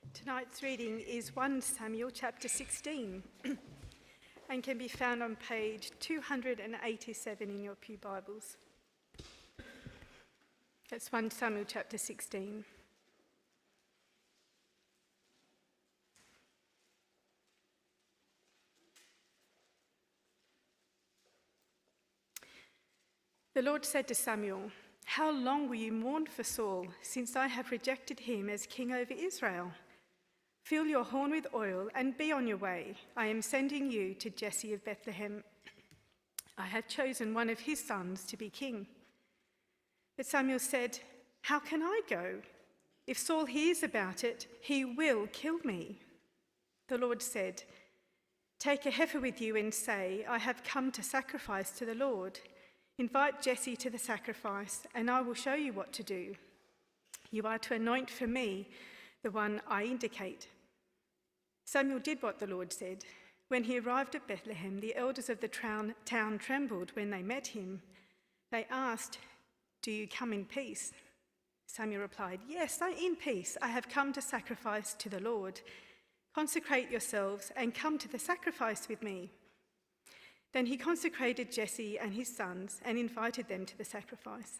Tonight's reading is 1 Samuel chapter 16 and can be found on page 287 in your Pew Bibles. That's 1 Samuel chapter 16. The Lord said to Samuel, "How long will you mourn for Saul, since I have rejected him as king over Israel? Fill your horn with oil and be on your way. I am sending you to Jesse of Bethlehem. I have chosen one of his sons to be king." But Samuel said, "How can I go? If Saul hears about it, he will kill me." The Lord said, "Take a heifer with you and say, 'I have come to sacrifice to the Lord.' Invite Jesse to the sacrifice, and I will show you what to do. You are to anoint for me the one I indicate." Samuel did what the Lord said. When he arrived at Bethlehem, the elders of the town trembled when they met him. They asked, "Do you come in peace?" Samuel replied, "Yes, in peace. I have come to sacrifice to the Lord. Consecrate yourselves and come to the sacrifice with me." Then he consecrated Jesse and his sons and invited them to the sacrifice.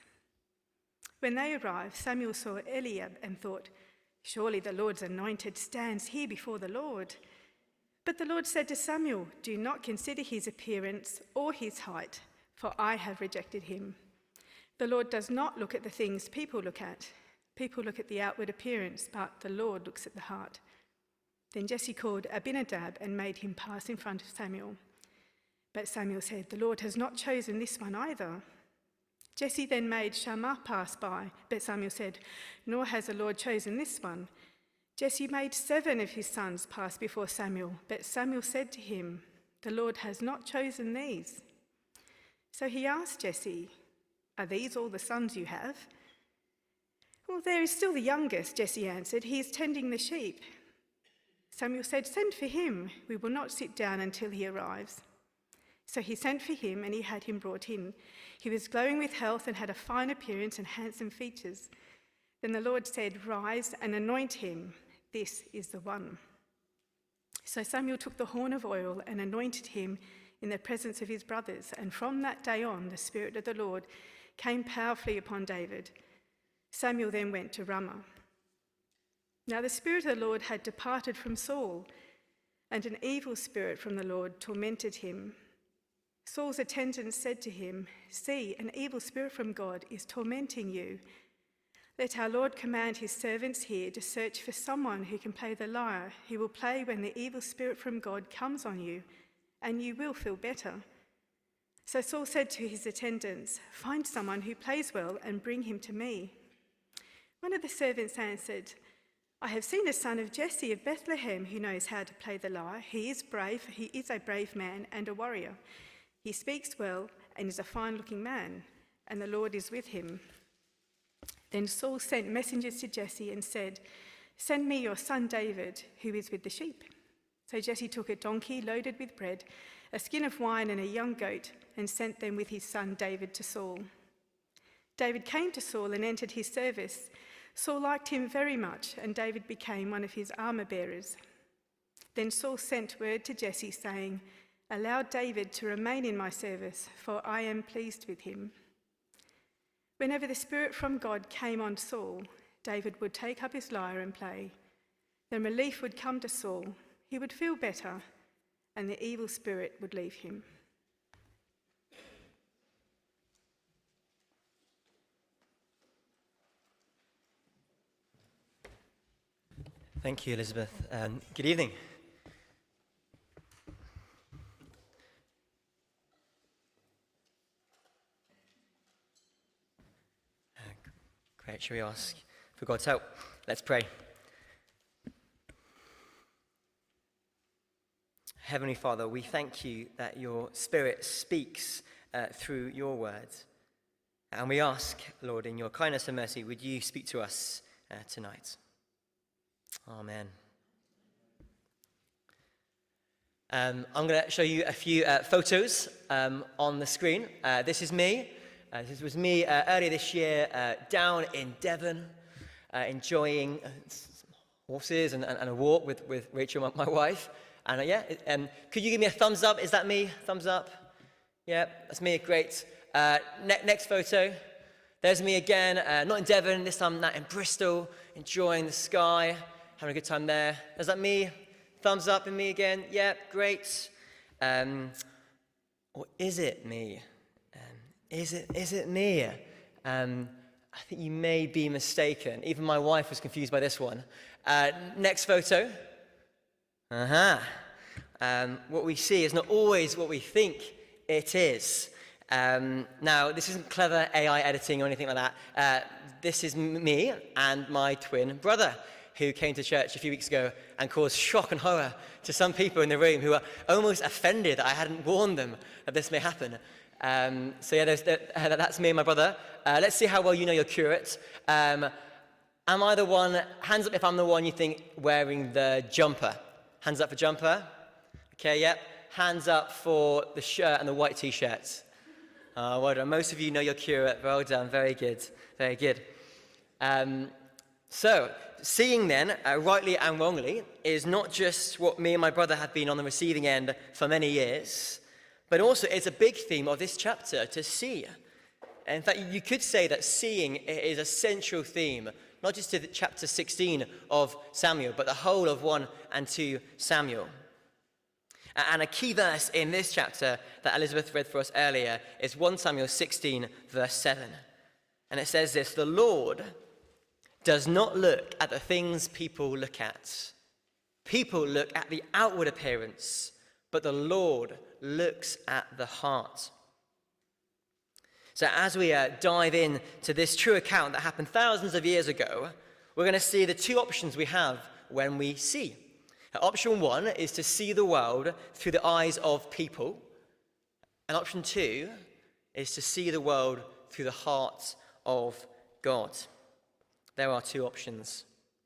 When they arrived, Samuel saw Eliab and thought, "Surely the Lord's anointed stands here before the Lord." But the Lord said to Samuel, "Do not consider his appearance or his height, for I have rejected him. The Lord does not look at the things people look at. People look at the outward appearance, but the Lord looks at the heart." Then Jesse called Abinadab and made him pass in front of Samuel. But Samuel said, "The Lord has not chosen this one either." Jesse then made Shammah pass by, but Samuel said, "Nor has the Lord chosen this one." Jesse made 7 of his sons pass before Samuel, but Samuel said to him, "The Lord has not chosen these." So he asked Jesse, "Are these all the sons you have?" "Well, there is still the youngest," Jesse answered. "He is tending the sheep." Samuel said, "Send for him. We will not sit down until he arrives." So he sent for him, and he had him brought in. He was glowing with health and had a fine appearance and handsome features. Then the Lord said, "Rise and anoint him. This is the one." So Samuel took the horn of oil and anointed him in the presence of his brothers. And from that day on, the Spirit of the Lord came powerfully upon David. Samuel then went to Ramah. Now the Spirit of the Lord had departed from Saul, and an evil spirit from the Lord tormented him. Saul's attendants said to him, "See, an evil spirit from God is tormenting you. Let our Lord command his servants here to search for someone who can play the lyre. He will play when the evil spirit from God comes on you, and you will feel better." So Saul said to his attendants, "Find someone who plays well and bring him to me." One of the servants answered, "I have seen a son of Jesse of Bethlehem who knows how to play the lyre. He is a brave man and a warrior. He speaks well and is a fine-looking man, and the Lord is with him." Then Saul sent messengers to Jesse and said, "Send me your son David, who is with the sheep." So Jesse took a donkey loaded with bread, a skin of wine and a young goat, and sent them with his son David to Saul. David came to Saul and entered his service. Saul liked him very much, and David became one of his armor-bearers. Then Saul sent word to Jesse, saying, "Allow David to remain in my service, for I am pleased with him." Whenever the Spirit from God came on Saul, David would take up his lyre and play. Then relief would come to Saul, he would feel better, and the evil spirit would leave him. Thank you, Elizabeth. Good evening. Great. Shall we ask for God's help? Let's pray. Heavenly Father, we thank you that your Spirit speaks through your words. And we ask, Lord, in your kindness and mercy, would you speak to us tonight? Amen. I'm going to show you a few photos on the screen. This is me. This was me earlier this year down in Devon, enjoying horses and a walk with Rachel, my wife. And could you give me a thumbs up? Is that me? Thumbs up? Yeah, that's me. Great. Next photo. There's me again, not in Devon, this time in Bristol, enjoying the sky, having a good time there. Is that me? Thumbs up in me again? Yeah, great. Or is it me? Is it me? I think you may be mistaken. Even my wife was confused by this one. Next photo. What we see is not always what we think it is. Now, this isn't clever AI editing or anything like that. This is me and my twin brother, who came to church a few weeks ago and caused shock and horror to some people in the room who were almost offended that I hadn't warned them that this may happen. That's me and my brother. Let's see how well you know your curate. Am I the one, hands up if I'm the one you think wearing the jumper. Hands up for jumper. Okay, yep. Hands up for the shirt and the white t-shirt. Well done. Most of you know your curate. Well done. Very good. Very good. So, seeing then, rightly and wrongly, is not just what me and my brother have been on the receiving end for many years, but also it's a big theme of this chapter, to see. In fact, you could say that seeing is a central theme, not just to chapter 16 of Samuel, but the whole of 1 and 2 Samuel. And a key verse in this chapter that Elizabeth read for us earlier is 1 Samuel 16, verse 7. And it says this: "The Lord does not look at the things people look at. People look at the outward appearance, but the Lord looks at the heart." So as we dive into this true account that happened thousands of years ago, we're going to see the two options we have when we see. Option 1 is to see the world through the eyes of people. And option 2 is to see the world through the heart of God. There are two options.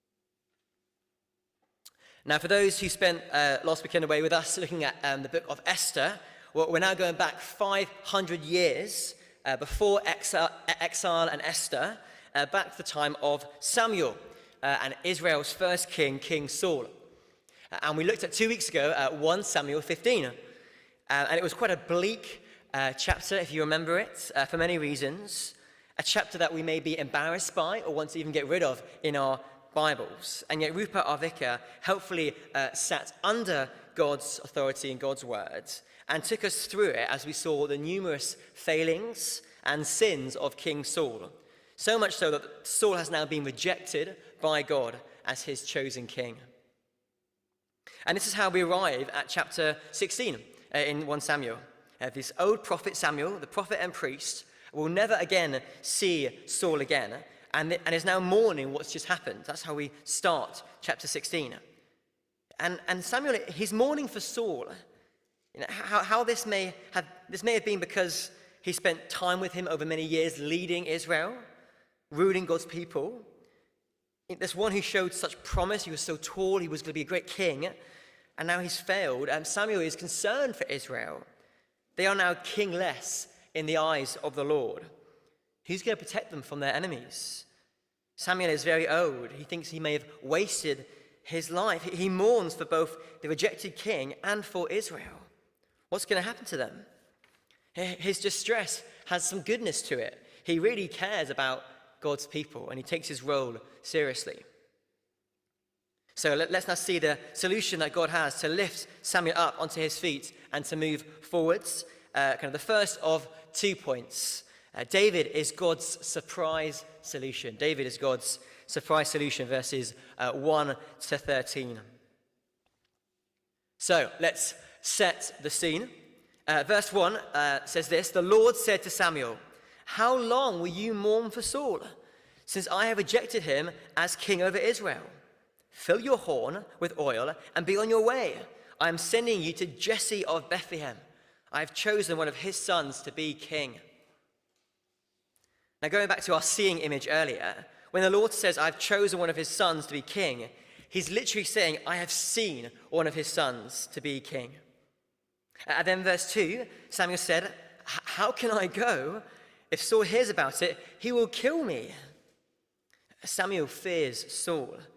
Now, for those who spent last weekend away with us looking at the book of Esther, well, we're now going back 500 years before exile and Esther, back to the time of Samuel and Israel's first king, King Saul. And we looked at 2 weeks ago at 1 Samuel 15. And it was quite a bleak chapter, if you remember it, for many reasons. A chapter that we may be embarrassed by or want to even get rid of in our Bibles. And yet Rupert, our vicar, helpfully sat under God's authority and God's word and took us through it as we saw the numerous failings and sins of King Saul. So much so that Saul has now been rejected by God as his chosen king. And this is how we arrive at chapter 16 in 1 Samuel. This old prophet Samuel, the prophet and priest, will never again see Saul again and is now mourning what's just happened. That's how we start chapter 16. And Samuel, he's mourning for Saul. You know, how this may have been because he spent time with him over many years leading Israel, ruling God's people. This one who showed such promise, he was so tall, he was going to be a great king, and now he's failed. And Samuel is concerned for Israel. They are now kingless in the eyes of the Lord. Who's going to protect them from their enemies? Samuel is very old. He thinks he may have wasted his life. He mourns for both the rejected king and for Israel. What's going to happen to them? His distress has some goodness to it. He really cares about God's people, and he takes his role seriously. So let's now see the solution that God has to lift Samuel up onto his feet and to move forwards. Kind of the first of 2 points. David is God's surprise solution. David is God's surprise solution, verses 1 to 13. So let's set the scene. Verse 1 says this: "The Lord said to Samuel, 'How long will you mourn for Saul, since I have rejected him as king over Israel? Fill your horn with oil and be on your way. I am sending you to Jesse of Bethlehem. I have chosen one of his sons to be king.'" Now, going back to our seeing image earlier, when the Lord says, "I've chosen one of his sons to be king," he's literally saying, "I have seen one of his sons to be king." And then verse 2, Samuel said, "How can I go? If Saul hears about it, he will kill me." Samuel fears Saul.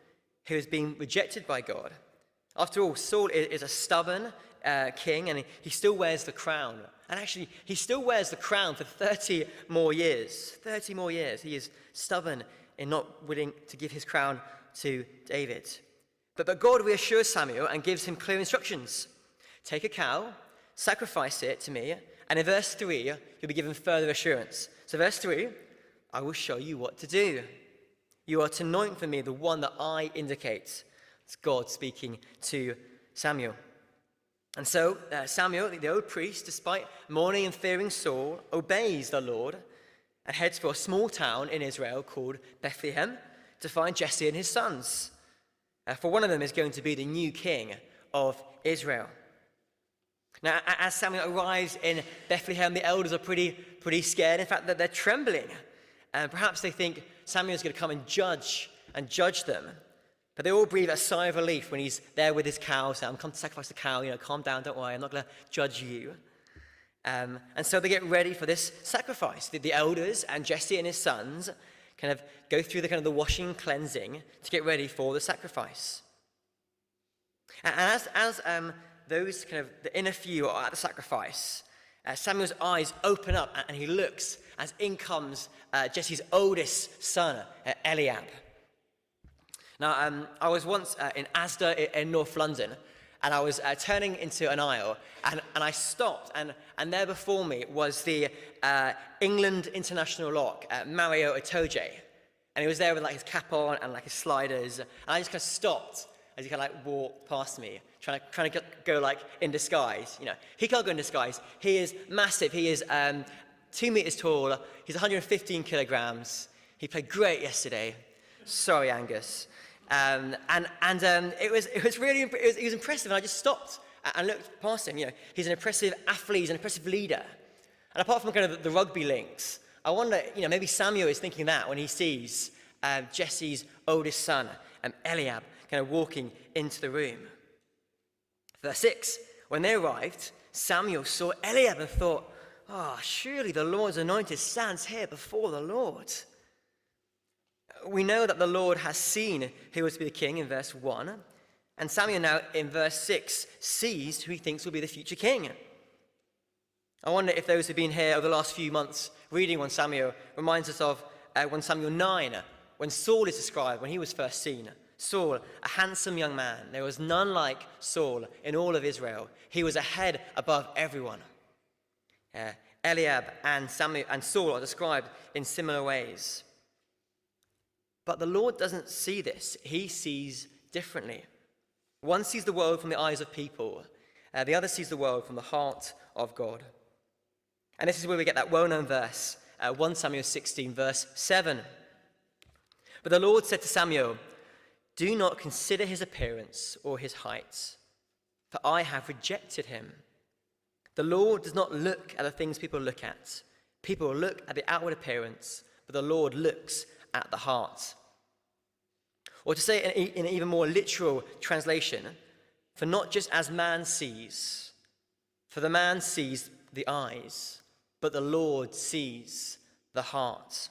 who has been rejected by God. After all, Saul is a stubborn king, and he still wears the crown. And actually, he still wears the crown for 30 more years. 30 more years. He is stubborn in not willing to give his crown to David. But God reassures Samuel and gives him clear instructions. Take a cow, sacrifice it to me, and in verse 3, you'll be given further assurance. So verse 3, I will show you what to do. You are to anoint for me the one that I indicate. It's God speaking to Samuel. And so Samuel, the old priest, despite mourning and fearing Saul, obeys the Lord and heads for a small town in Israel called Bethlehem to find Jesse and his sons. For one of them is going to be the new king of Israel. Now, as Samuel arrives in Bethlehem, the elders are pretty scared. In fact, they're trembling. And perhaps they think Samuel's going to come and judge them. But they all breathe a sigh of relief when he's there with his cow. So I'm come to sacrifice the cow. Calm down, don't worry. I'm not going to judge you. And so they get ready for this sacrifice. The elders and Jesse and his sons kind of go through the washing and cleansing to get ready for the sacrifice. And as those the inner few are at the sacrifice, Samuel's eyes open up and he looks as in comes Jesse's oldest son, Eliab. Now, I was once in Asda in North London, and I was turning into an aisle, and I stopped, and there before me was the England international lock, Mario Itoje, and he was there with his cap on and his sliders, and I just stopped as he walked past me, trying to go in disguise. He can't go in disguise. He is massive. He is 2 meters tall. He's 115 kilograms. He played great yesterday. Sorry, Angus. It was impressive, and I just stopped and looked past him. He's an impressive athlete, he's an impressive leader. And apart from the rugby links, I wonder, maybe Samuel is thinking that when he sees Jesse's oldest son, Eliab, walking into the room. Verse 6, when they arrived, Samuel saw Eliab and thought, surely the Lord's anointed stands here before the Lord. We know that the Lord has seen who was to be the king in verse 1, and Samuel now in verse 6 sees who he thinks will be the future king. I wonder if those who've been here over the last few months reading 1 Samuel reminds us of 1 Samuel 9, when Saul is described, when he was first seen. Saul, a handsome young man. There was none like Saul in all of Israel. He was a head above everyone. Eliab and Saul are described in similar ways. But the Lord doesn't see this. He sees differently. One sees the world from the eyes of people. The other sees the world from the heart of God. And this is where we get that well-known verse, 1 Samuel 16, verse 7. But the Lord said to Samuel, do not consider his appearance or his height, for I have rejected him. The Lord does not look at the things people look at. People look at the outward appearance, but the Lord looks at the heart. Or to say it in an even more literal translation, for not just as man sees, for the man sees the eyes, but the Lord sees the heart.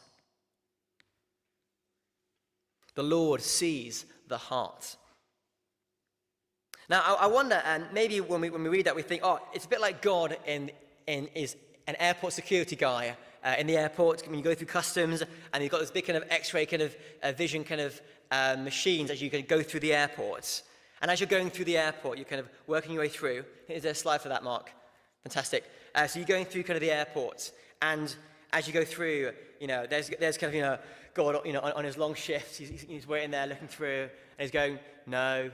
The Lord sees the heart. Now, I wonder, and maybe when we read that, we think, it's a bit like God is an airport security guy in the airport when you go through customs, and you've got this big X-ray vision machines as you go through the airport. And as you're going through the airport, you're working your way through. Is there a slide for that, Mark? Fantastic. So you're going through the airport, and as you go through, there's God, on his long shift, he's waiting there looking through, and he's going, no.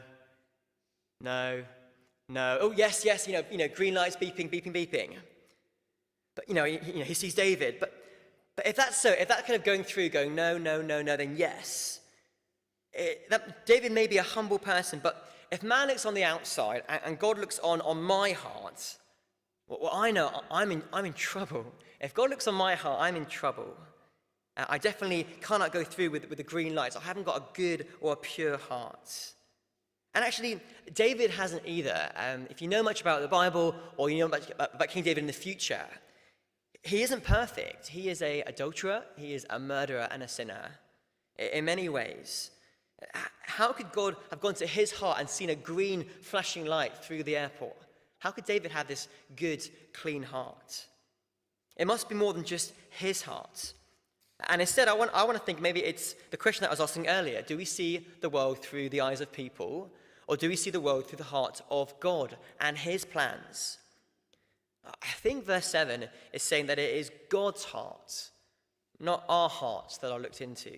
Oh, yes, green lights beeping. But, he sees David. But if that's so, if that going through, going, no, then yes. David may be a humble person, but if man looks on the outside and God looks on my heart, well, I know I'm in trouble. If God looks on my heart, I'm in trouble. I definitely cannot go through with the green lights. I haven't got a good or a pure heart. And actually, David hasn't either. If you know much about the Bible, or you know much about King David in the future, he isn't perfect. He is an adulterer, he is a murderer and a sinner in many ways. How could God have gone to his heart and seen a green flashing light through the airport? How could David have this good, clean heart? It must be more than just his heart. And instead, I want to think maybe it's the question that I was asking earlier. Do we see the world through the eyes of people, or do we see the world through the heart of God and his plans? I think verse 7 is saying that it is God's heart, not our hearts, that are looked into.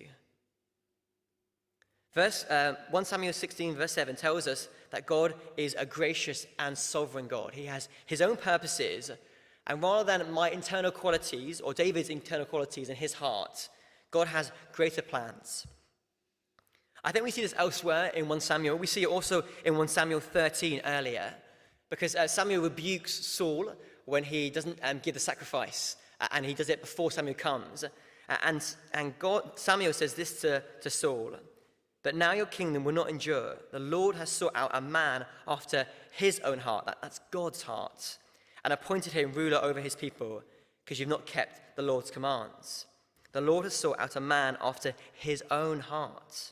1 Samuel 16, verse 7 tells us that God is a gracious and sovereign God. He has his own purposes, and rather than my internal qualities or David's internal qualities in his heart, God has greater plans. I think we see this elsewhere in 1 Samuel. We see it also in 1 Samuel 13 earlier, because Samuel rebukes Saul when he doesn't give the sacrifice, and he does it before Samuel comes. And Samuel says this to Saul: "But now your kingdom will not endure. The Lord has sought out a man after his own heart," that's God's heart, "and appointed him ruler over his people, because you've not kept the Lord's commands. The Lord has sought out a man after his own heart."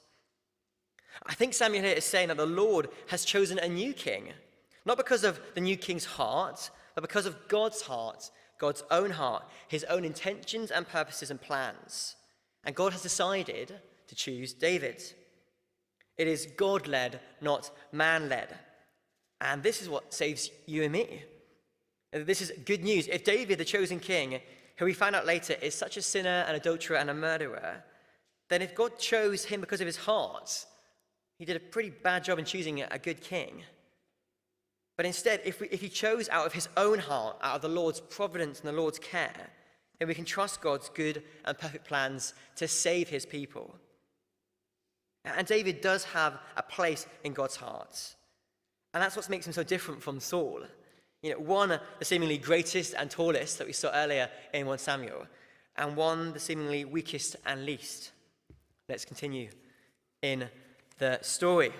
I think Samuel here is saying that the Lord has chosen a new king, not because of the new king's heart, but because of God's heart, God's own heart, his own intentions and purposes and plans. And God has decided to choose David. It is God-led, not man-led. And this is what saves you and me. This is good news. If David, the chosen king, who we find out later is such a sinner, an adulterer, and a murderer, then if God chose him because of his heart, he did a pretty bad job in choosing a good king. But instead, if he chose out of his own heart, out of the Lord's providence and the Lord's care, then we can trust God's good and perfect plans to save his people. And David does have a place in God's heart. And that's what makes him so different from Saul. One, the seemingly greatest and tallest that we saw earlier in 1 Samuel, and one, the seemingly weakest and least. Let's continue in the story.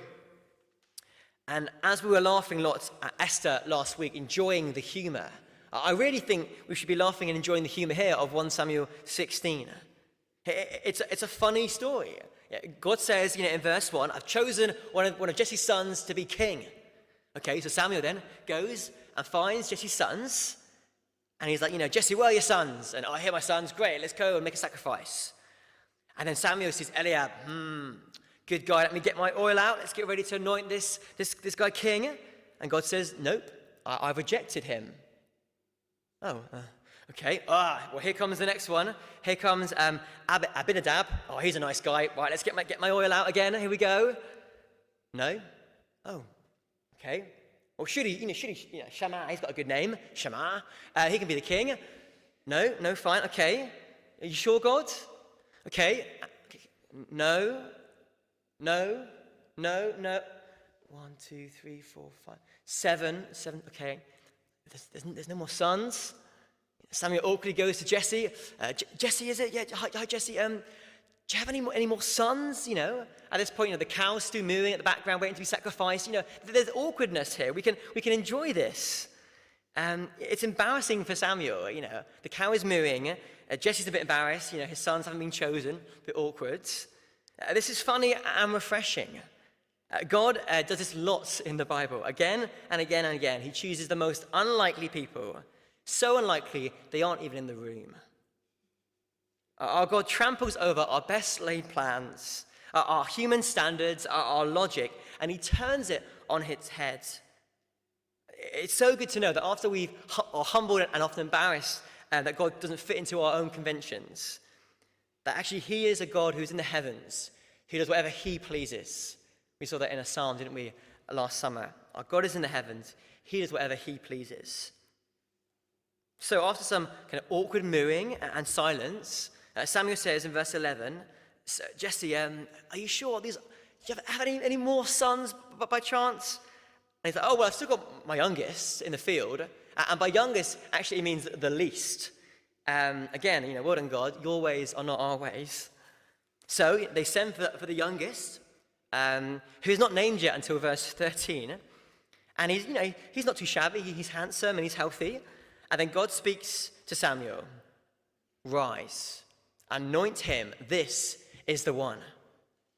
And as we were laughing lots at Esther last week, enjoying the humour, I really think we should be laughing and enjoying the humour here of 1 Samuel 16. It's a funny story. God says, in verse 1, "I've chosen one of Jesse's sons to be king." Okay, so Samuel then goes and finds Jesse's sons, and he's like, "Jesse, where are your sons?" And, "Oh, here are my sons, great, let's go and make a sacrifice." And then Samuel says, "Eliab, good guy, let me get my oil out, let's get ready to anoint this guy king." And God says, "Nope, I've rejected him." Okay, well, here comes the next one. Here comes Abinadab. "Oh, he's a nice guy. Right, let's get my oil out again. Here we go." No? Oh, okay. Well, should he, Shammah, he's got a good name. Shammah. He can be the king. No, fine, okay. Are you sure, God? Okay. No. 1, 2, 3, 4, 5, 7, okay. There's no more sons. Samuel awkwardly goes to Jesse. "Jesse, is it? Yeah, hi, Jesse. Do you have any more sons?" At this point, the cow's still mooing at the background, waiting to be sacrificed. There's awkwardness here. We can enjoy this. It's embarrassing for Samuel. The cow is mooing. Jesse's a bit embarrassed. His sons haven't been chosen. A bit awkward. This is funny and refreshing. God does this lots in the Bible. Again and again and again. He chooses the most unlikely people. So unlikely, they aren't even in the room. Our God tramples over our best laid plans, our human standards, our logic, and he turns it on its head. It's so good to know that after we are humbled and often embarrassed that God doesn't fit into our own conventions, that actually he is a God who's in the heavens, who does whatever he pleases. We saw that in a psalm, didn't we, last summer? Our God is in the heavens. He does whatever he pleases. So after some kind of awkward mooing and silence, Samuel says in verse 11, "Jesse, are you sure? Do you have any more sons by chance?" And he's like, "Oh, well, I've still got my youngest in the field." And by youngest actually means the least. Again, well done, God. Your ways are not our ways. So they send for the youngest, who's not named yet until verse 13. And he's not too shabby. He's handsome and he's healthy. And then God speaks to Samuel, "Rise, anoint him. This is the one."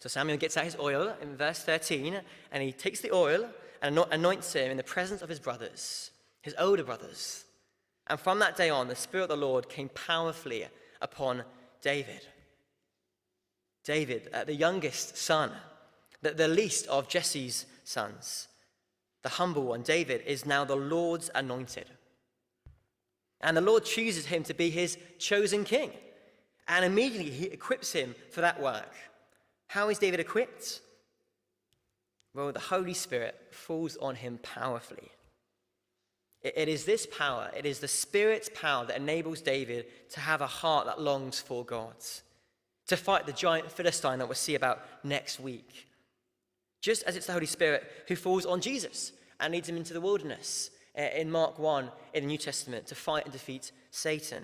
So Samuel gets out his oil in verse 13, and he takes the oil and anoints him in the presence of his brothers, his older brothers. And from that day on, the Spirit of the Lord came powerfully upon David. David, the youngest son, the least of Jesse's sons, the humble one, David, is now the Lord's anointed. And the Lord chooses him to be his chosen king. And immediately he equips him for that work. How is David equipped? Well, the Holy Spirit falls on him powerfully. It is this power, it is the Spirit's power that enables David to have a heart that longs for God, to fight the giant Philistine that we'll see about next week. Just as it's the Holy Spirit who falls on Jesus and leads him into the wilderness in Mark 1 in the New Testament to fight and defeat Satan.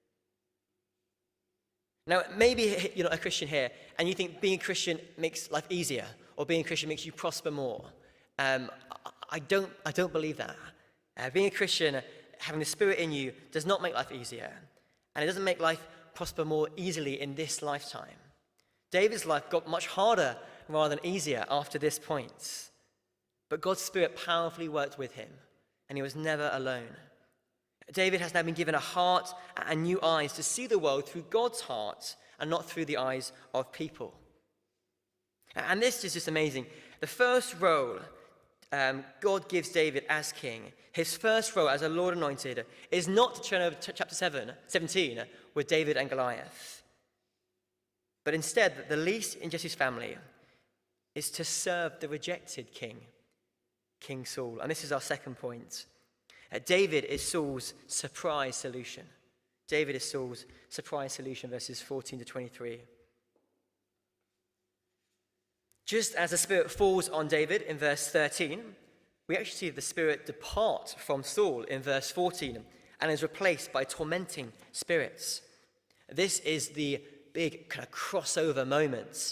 Now, maybe you're not a Christian here and you think being a Christian makes life easier or being a Christian makes you prosper more. I don't believe that. Being a Christian, having the Spirit in you, does not make life easier. And it doesn't make life prosper more easily in this lifetime. David's life got much harder rather than easier after this point. But God's Spirit powerfully worked with him, and he was never alone. David has now been given a heart and new eyes to see the world through God's heart and not through the eyes of people. And this is just amazing. The first role God gives David as king, his first role as a Lord anointed, is not to turn over to chapter 17 with David and Goliath. But instead, the least in Jesse's family is to serve the rejected king, King Saul. And this is our second point. David is Saul's surprise solution. David is Saul's surprise solution, verses 14 to 23. Just as the Spirit falls on David in verse 13, we actually see the Spirit depart from Saul in verse 14 and is replaced by tormenting spirits. This is the big kind of crossover moment.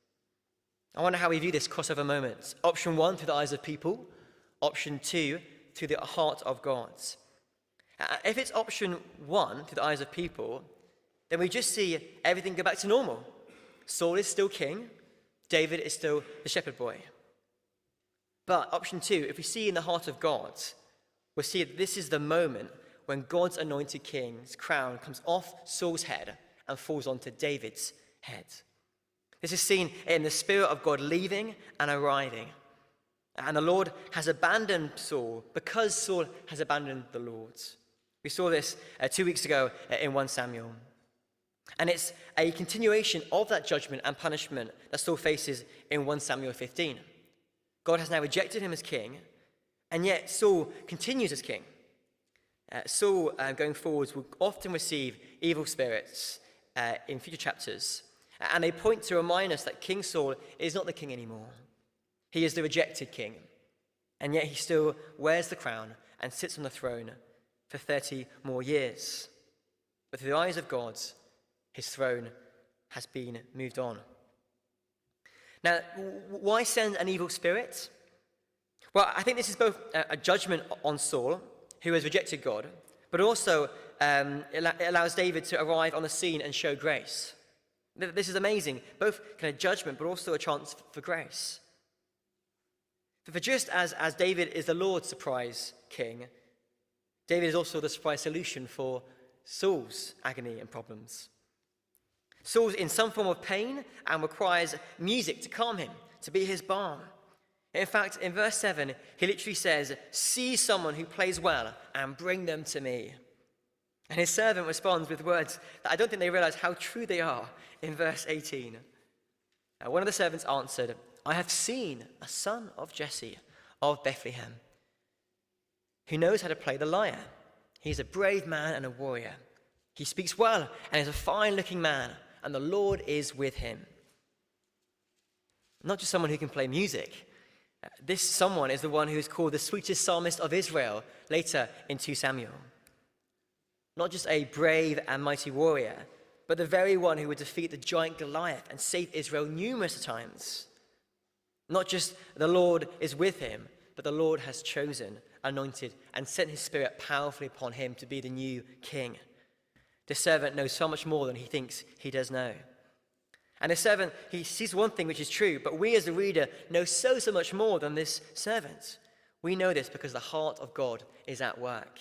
I wonder how we view this crossover moment. Option 1, through the eyes of people. Option 2, through the heart of God. If it's option 1, through the eyes of people, then we just see everything go back to normal. Saul is still king. David is still the shepherd boy. But option 2, if we see in the heart of God, we'll see that this is the moment when God's anointed king's crown comes off Saul's head and falls onto David's head. This is seen in the Spirit of God leaving and arriving. And the Lord has abandoned Saul because Saul has abandoned the Lord. We saw this 2 weeks ago in 1 Samuel. And it's a continuation of that judgment and punishment that Saul faces in 1 Samuel 15. God has now rejected him as king, and yet Saul continues as king. Saul, going forwards, will often receive evil spirits in future chapters, and they point to remind us that King Saul is not the king anymore. He is the rejected king, and yet he still wears the crown and sits on the throne for 30 more years. But through the eyes of God, his throne has been moved on. Now, why send an evil spirit? Well, I think this is both a judgment on Saul, who has rejected God, but also it allows David to arrive on the scene and show grace. This is amazing, both kind of judgment, but also a chance for grace. For just as David is the Lord's surprise king, David is also the surprise solution for Saul's agony and problems. Saul's in some form of pain and requires music to calm him, to be his balm. In fact, in verse 7, he literally says, "See someone who plays well and bring them to me." And his servant responds with words that I don't think they realize how true they are in verse 18. One of the servants answered, "I have seen a son of Jesse of Bethlehem who knows how to play the lyre. He's a brave man and a warrior. He speaks well and is a fine-looking man, and the Lord is with him." Not just someone who can play music. This someone is the one who is called the sweetest psalmist of Israel later in 2 Samuel. Not just a brave and mighty warrior, but the very one who would defeat the giant Goliath and save Israel numerous times. Not just the Lord is with him, but the Lord has chosen, anointed, and sent his Spirit powerfully upon him to be the new king. The servant knows so much more than he thinks he does know. And the servant, he sees one thing which is true, but we as the reader know so much more than this servant. We know this because the heart of God is at work.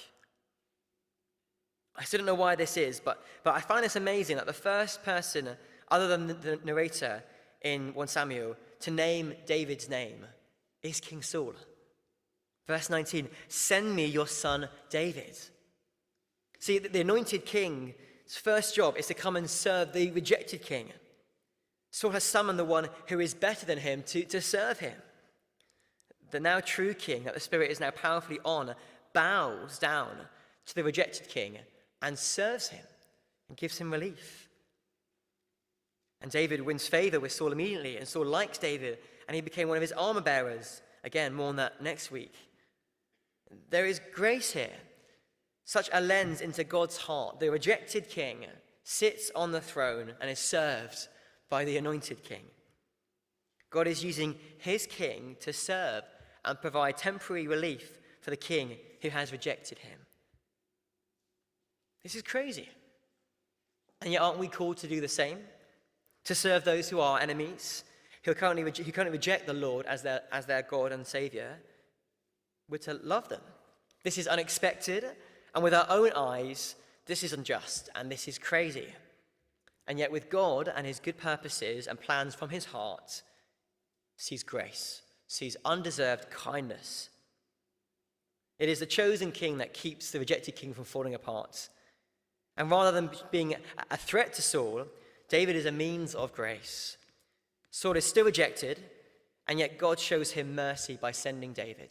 I still don't know why this is, but I find this amazing that the first person, other than the narrator in 1 Samuel, to name David's name is King Saul. Verse 19, send me your son David. See, the anointed king's first job is to come and serve the rejected king. Saul has summoned the one who is better than him to serve him. The now true king that the Spirit is now powerfully on bows down to the rejected king and serves him and gives him relief. And David wins favor with Saul immediately, and Saul likes David, and he became one of his armor bearers. Again, more on that next week. There is grace here, such a lens into God's heart. The rejected king sits on the throne and is served by the anointed king. God is using his king to serve and provide temporary relief for the king who has rejected him. This is crazy. And yet aren't we called to do the same? To serve those who are enemies, who currently reject the Lord as their God and Savior. We're to love them. This is unexpected, and with our own eyes, this is unjust, and this is crazy. And yet with God and his good purposes and plans from his heart, sees grace, sees undeserved kindness. It is the chosen king that keeps the rejected king from falling apart. And rather than being a threat to Saul, David is a means of grace. Saul is still rejected, and yet God shows him mercy by sending David.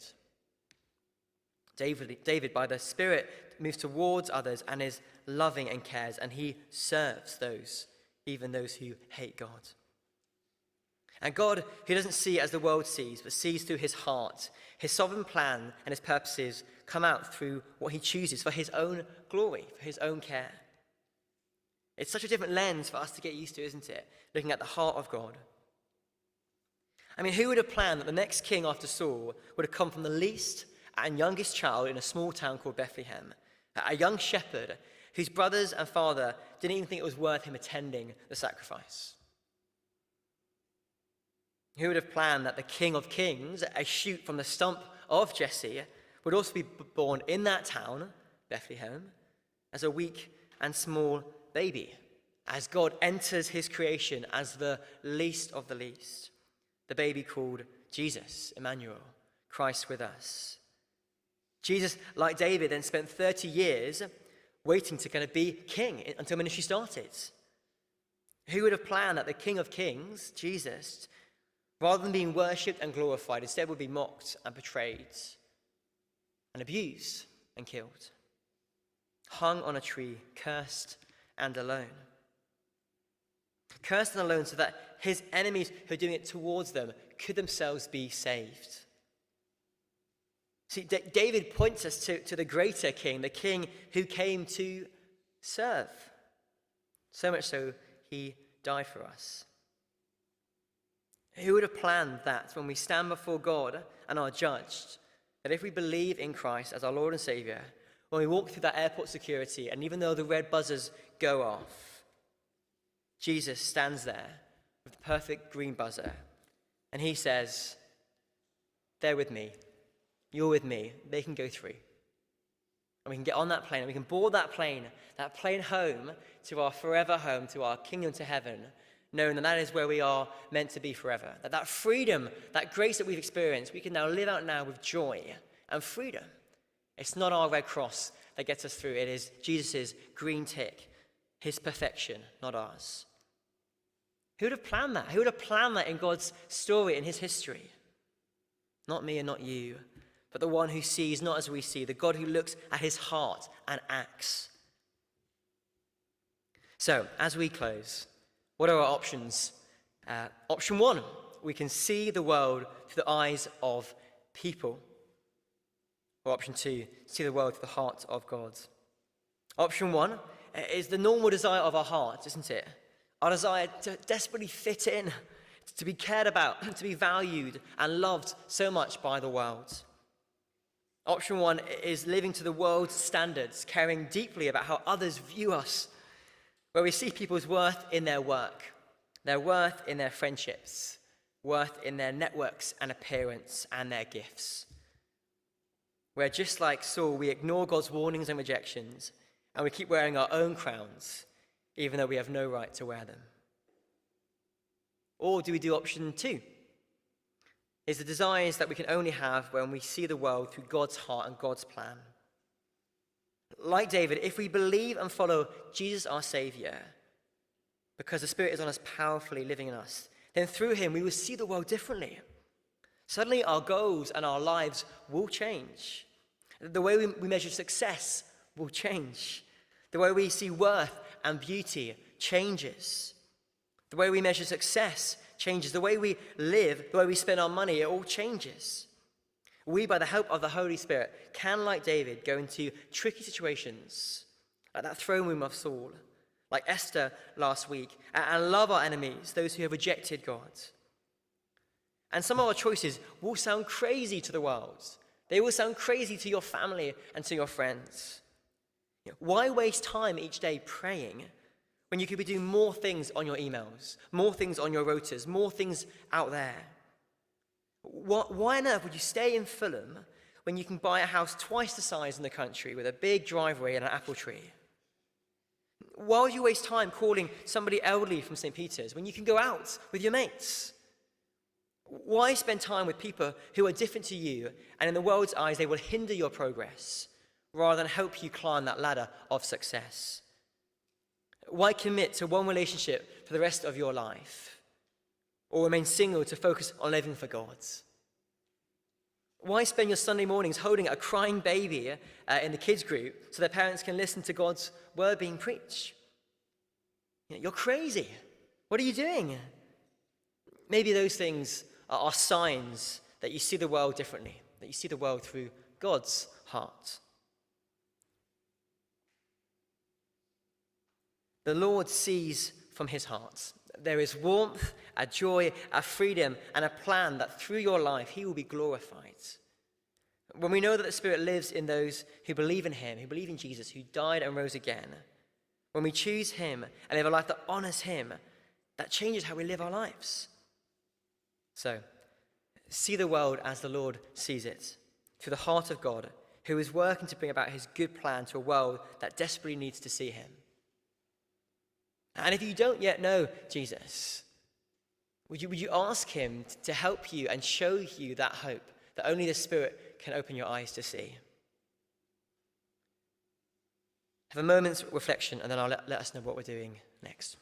David, by the Spirit, moves towards others and is loving and cares, and he serves those, even those who hate God. And God, who doesn't see as the world sees, but sees through his heart, his sovereign plan and his purposes come out through what he chooses for his own glory, for his own care. It's such a different lens for us to get used to, isn't it? Looking at the heart of God. I mean, who would have planned that the next king after Saul would have come from the least and youngest child in a small town called Bethlehem, a young shepherd whose brothers and father didn't even think it was worth him attending the sacrifice? Who would have planned that the King of Kings, a shoot from the stump of Jesse, would also be born in that town, Bethlehem, as a weak and small baby, as God enters his creation as the least of the least, the baby called Jesus, Emmanuel, Christ with us. Jesus, like David, then spent 30 years waiting to kind of be king until ministry started. Who would have planned that the King of Kings, Jesus, rather than being worshipped and glorified, instead would be mocked and betrayed and abused and killed, hung on a tree, cursed and alone. Cursed and alone so that his enemies who are doing it towards them could themselves be saved. See, David points us to the greater king, the king who came to serve. So much so, he died for us. Who would have planned that when we stand before God and are judged, that if we believe in Christ as our Lord and Savior, when we walk through that airport security, and even though the red buzzers go off, Jesus stands there with the perfect green buzzer, and he says, they're with me, you're with me, they can go through. And we can get on that plane, and we can board that plane home to our forever home, to our kingdom, to heaven, knowing that that is where we are meant to be forever. That freedom, that grace that we've experienced, we can now live out now with joy and freedom. It's not our red cross that gets us through. It is Jesus' green tick, his perfection, not ours. Who would have planned that? Who would have planned that in God's story, in his history? Not me and not you, but the one who sees not as we see, the God who looks at his heart and acts. So, as we close, what are our options? Option one, we can see the world through the eyes of people. Or option two, see the world through the heart of God. Option one is the normal desire of our hearts, isn't it? Our desire to desperately fit in, to be cared about, to be valued and loved so much by the world. Option one is living to the world's standards, caring deeply about how others view us, where we see people's worth in their work, Their worth in their friendships, worth in their networks and appearance and their gifts. Where just like Saul, we ignore God's warnings and rejections, and we keep wearing our own crowns, even though we have no right to wear them. Or do we do option 2? Is the desires that we can only have when we see the world through God's heart and God's plan. Like David, if we believe and follow Jesus our Saviour, because the Spirit is on us powerfully living in us, then through him we will see the world differently. Suddenly our goals and our lives will change. The way we measure success will change. The way we see worth and beauty changes. The way we measure success changes. The way we live, the way we spend our money, it all changes. We, by the help of the Holy Spirit, can, like David, go into tricky situations, like that throne room of Saul, like Esther last week, and love our enemies, those who have rejected God. And some of our choices will sound crazy to the world. They will sound crazy to your family and to your friends. Why waste time each day praying when you could be doing more things on your emails, more things on your rotas, more things out there? Why on earth would you stay in Fulham when you can buy a house twice the size in the country with a big driveway and an apple tree? Why would you waste time calling somebody elderly from St. Peter's when you can go out with your mates? Why spend time with people who are different to you, and in the world's eyes they will hinder your progress rather than help you climb that ladder of success? Why commit to one relationship for the rest of your life, or remain single to focus on living for God? Why spend your Sunday mornings holding a crying baby in the kids group so their parents can listen to God's word being preached? You're crazy. What are you doing? Maybe those things are signs that you see the world differently, that you see the world through God's heart. The Lord sees from his heart. There is warmth, a joy, a freedom, and a plan that through your life he will be glorified. When we know that the Spirit lives in those who believe in him, who believe in Jesus, who died and rose again, when we choose him and live a life that honors him, that changes how we live our lives. So, see the world as the Lord sees it, through the heart of God, who is working to bring about his good plan to a world that desperately needs to see him. And if you don't yet know Jesus, would you ask him to help you and show you that hope that only the Spirit can open your eyes to see? Have a moment's reflection, and then I'll let us know what we're doing next.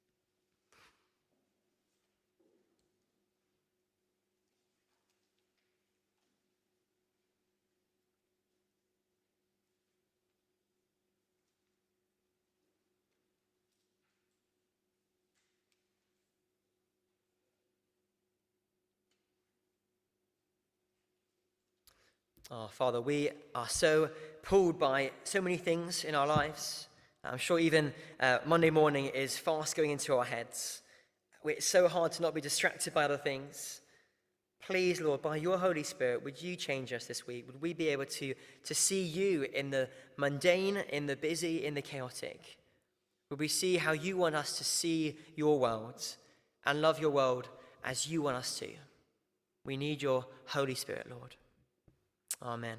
Oh, Father, we are so pulled by so many things in our lives. I'm sure even Monday morning is fast going into our heads. It's so hard to not be distracted by other things. Please, Lord, by your Holy Spirit, would you change us this week? Would we be able to see you in the mundane, in the busy, in the chaotic? Would we see how you want us to see your world and love your world as you want us to? We need your Holy Spirit, Lord. Amen.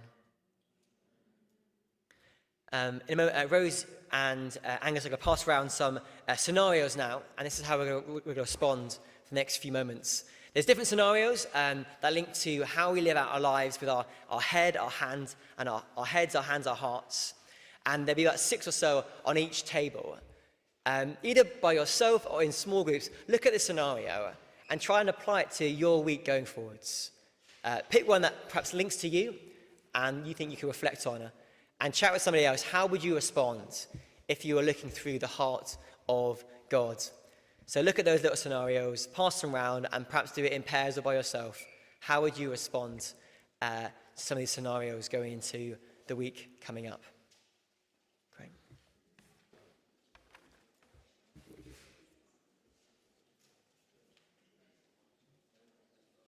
In a moment, Rose and Angus are going to pass around some scenarios now, and this is how we're going to respond for the next few moments. There's different scenarios that link to how we live out our lives with our head, our hands, and our heads, our hands, our hearts. And there'll be about 6 or so on each table. Either by yourself or in small groups, look at this scenario and try and apply it to your week going forwards. Pick one that perhaps links to you and you think you can reflect on, and chat with somebody else. How would you respond if you were looking through the heart of God? So look at those little scenarios, pass them around, and perhaps do it in pairs or by yourself. How would you respond to some of these scenarios going into the week coming up?